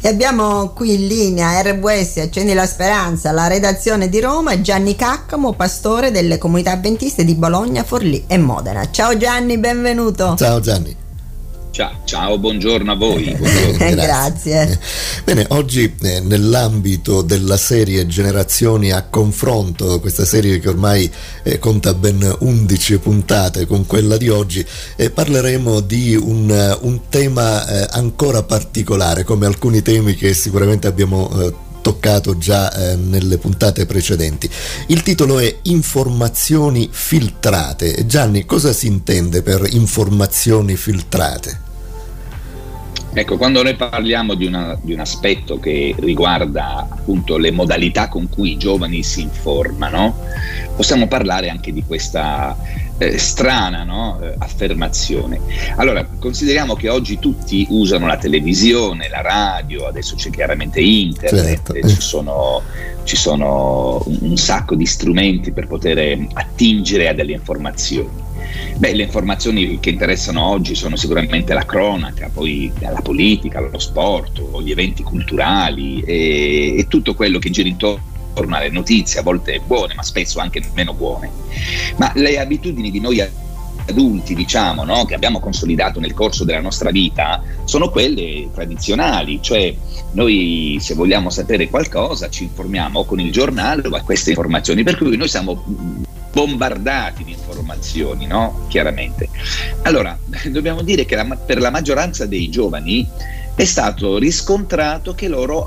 E abbiamo qui in linea RWS Accendi la Speranza, la redazione di Roma, Gianni Caccamo, pastore delle comunità avventiste di Bologna, Forlì e Modena. Ciao Gianni, benvenuto. Ciao Gianni. Ciao, buongiorno a voi. Buongiorno. Grazie. Bene, oggi nell'ambito della serie Generazioni a Confronto, questa serie che ormai conta ben 11 puntate con quella di oggi, parleremo di un tema ancora particolare, come alcuni temi che sicuramente abbiamo toccato già nelle puntate precedenti. Il titolo è Informazioni filtrate. Gianni, cosa si intende per informazioni filtrate? Ecco, quando noi parliamo di un aspetto che riguarda appunto le modalità con cui i giovani si informano, possiamo parlare anche di questa strana affermazione. Allora, consideriamo che oggi tutti usano la televisione, la radio, adesso c'è chiaramente internet, certo. Ci sono un sacco di strumenti per poter attingere a delle informazioni. Le informazioni che interessano oggi sono sicuramente la cronaca, poi la politica, lo sport, gli eventi culturali e tutto quello che gira intorno alle notizie, a volte buone ma spesso anche meno buone. Ma le abitudini di noi adulti, diciamo, che abbiamo consolidato nel corso della nostra vita, sono quelle tradizionali, cioè noi, se vogliamo sapere qualcosa, ci informiamo con il giornale o a queste informazioni, per cui noi siamo bombardati di informazioni, chiaramente. Allora, dobbiamo dire che per la maggioranza dei giovani è stato riscontrato che loro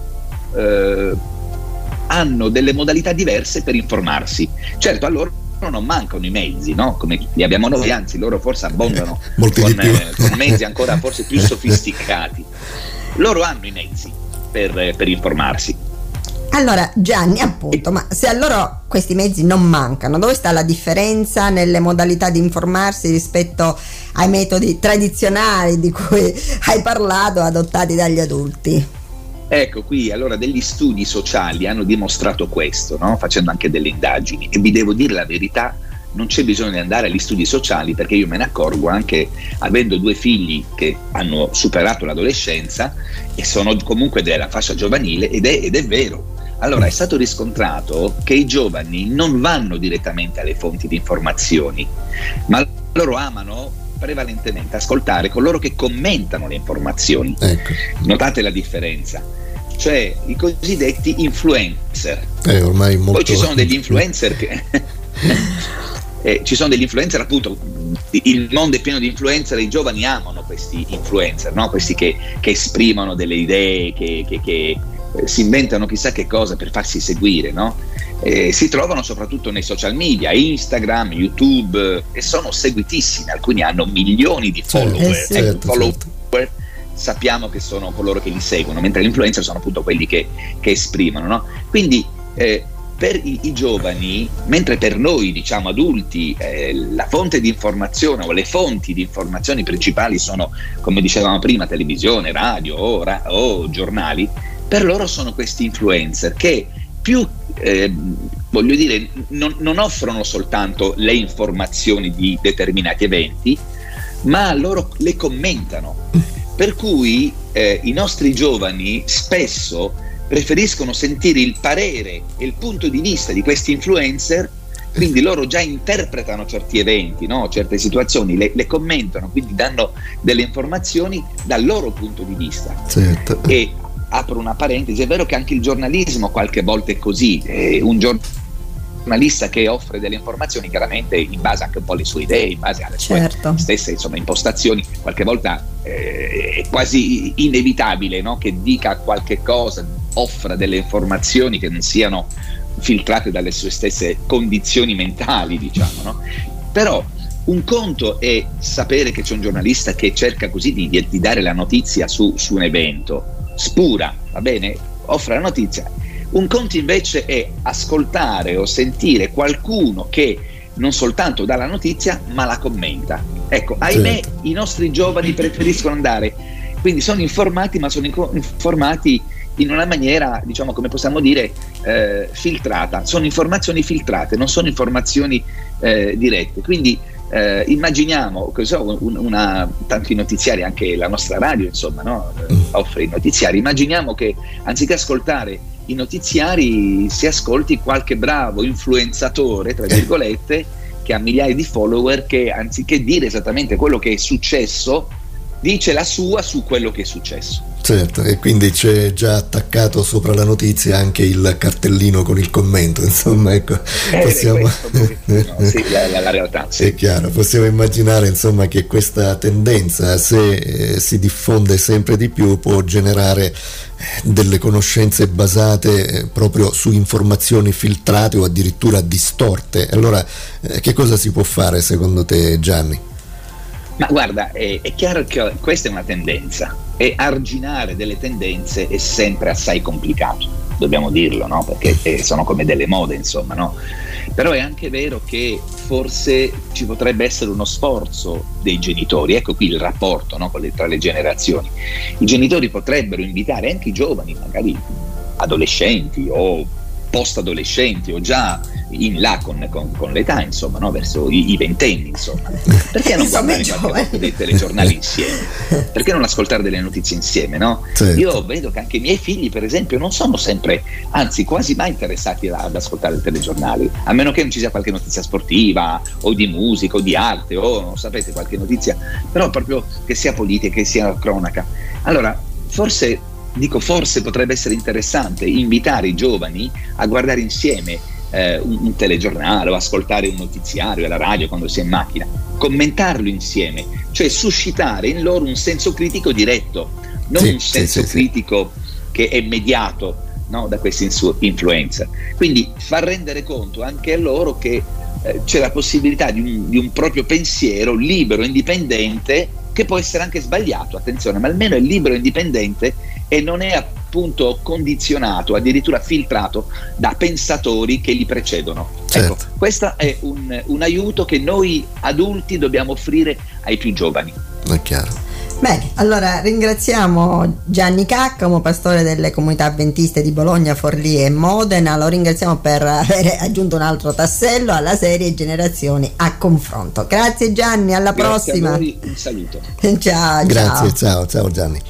hanno delle modalità diverse per informarsi. Certo, a loro non mancano i mezzi, come li abbiamo noi, anzi loro forse abbondano con mezzi ancora forse più sofisticati. Loro hanno i mezzi per informarsi. Allora Gianni, appunto, ma se a loro questi mezzi non mancano, dove sta la differenza nelle modalità di informarsi rispetto ai metodi tradizionali di cui hai parlato, adottati dagli adulti? Ecco, qui allora degli studi sociali hanno dimostrato questo, facendo anche delle indagini, e vi devo dire la verità, non c'è bisogno di andare agli studi sociali, perché io me ne accorgo anche avendo 2 figli che hanno superato l'adolescenza e sono comunque della fascia giovanile, ed è vero. Allora, è stato riscontrato che i giovani non vanno direttamente alle fonti di informazioni, ma loro amano prevalentemente ascoltare coloro che commentano le informazioni. Ecco. Notate la differenza, cioè i cosiddetti influencer. Ormai molto... Poi ci sono degli influencer che ci sono degli influencer, appunto, il mondo è pieno di influencer e i giovani amano questi influencer, questi che esprimono delle idee, che si inventano chissà che cosa per farsi seguire, si trovano soprattutto nei social media, Instagram, YouTube, e sono seguitissimi, alcuni hanno milioni di follower. Follower sappiamo che sono coloro che li seguono, mentre gli influencer sono appunto quelli che esprimono, quindi per i giovani, mentre per noi, diciamo, adulti, la fonte di informazione o le fonti di informazioni principali sono, come dicevamo prima, televisione, radio o giornali, per loro sono questi influencer che più, voglio dire, non offrono soltanto le informazioni di determinati eventi, ma loro le commentano. Per cui i nostri giovani spesso preferiscono sentire il parere e il punto di vista di questi influencer, quindi loro già interpretano certi eventi, certe situazioni, le commentano, quindi danno delle informazioni dal loro punto di vista. Certo. E apro una parentesi, è vero che anche il giornalismo qualche volta è così, un giornalista che offre delle informazioni chiaramente in base anche un po' alle sue idee, in base alle sue stesse impostazioni, qualche volta è quasi inevitabile che dica qualche cosa, offra delle informazioni che non siano filtrate dalle sue stesse condizioni mentali, diciamo, però un conto è sapere che c'è un giornalista che cerca così di dare la notizia su un evento, spura, va bene, offre la notizia. Un conto invece è ascoltare o sentire qualcuno che non soltanto dà la notizia ma la commenta. Ecco, ahimè, i nostri giovani preferiscono andare, quindi sono informati, ma sono informati in una maniera, diciamo, come possiamo dire, filtrata. Sono informazioni filtrate, non sono informazioni dirette. Quindi Immaginiamo, tanti notiziari, anche la nostra radio, insomma, no? Offre i notiziari. Immaginiamo che anziché ascoltare i notiziari si ascolti qualche bravo influenzatore, tra virgolette, che ha migliaia di follower, che anziché dire esattamente quello che è successo, dice la sua su quello che è successo. Certo, e quindi c'è già attaccato sopra la notizia anche il cartellino con il commento, insomma, ecco, possiamo... sì, la realtà, sì. È chiaro, possiamo immaginare, insomma, che questa tendenza, se si diffonde sempre di più, può generare delle conoscenze basate proprio su informazioni filtrate o addirittura distorte. Allora, che cosa si può fare secondo te, Gianni? Ma guarda, è chiaro che questa è una tendenza, e arginare delle tendenze è sempre assai complicato, dobbiamo dirlo, no? Perché sono come delle mode, insomma, no? Però è anche vero che forse ci potrebbe essere uno sforzo dei genitori, ecco qui il rapporto, no? Tra le generazioni. I genitori potrebbero invitare anche i giovani, magari adolescenti o post-adolescenti o già in là con l'età, insomma, no? Verso i ventenni, insomma. Perché non guardare qualche volta dei telegiornali insieme? Perché non ascoltare delle notizie insieme, no? Certo. Io vedo che anche i miei figli, per esempio, non sono sempre, anzi quasi mai interessati ad ascoltare il telegiornale, a meno che non ci sia qualche notizia sportiva o di musica o di arte o, non sapete, qualche notizia, però proprio che sia politica, che sia cronaca. Allora, forse potrebbe essere interessante invitare i giovani a guardare insieme un telegiornale o ascoltare un notiziario alla radio quando si è in macchina, commentarlo insieme, cioè suscitare in loro un senso critico diretto, non un senso critico che è mediato, no, da questi influencer. Quindi far rendere conto anche a loro che c'è la possibilità di un proprio pensiero libero, indipendente, che può essere anche sbagliato, attenzione, ma almeno è libero e indipendente e non è appunto condizionato, addirittura filtrato da pensatori che li precedono. Certo. Ecco, questo è un aiuto che noi adulti dobbiamo offrire ai più giovani. È chiaro. Bene, allora ringraziamo Gianni Caccamo, pastore delle comunità avventiste di Bologna, Forlì e Modena. Lo ringraziamo per aver aggiunto un altro tassello alla serie Generazioni a Confronto. Grazie Gianni, alla prossima. A voi, un saluto. Ciao. Grazie, ciao Gianni.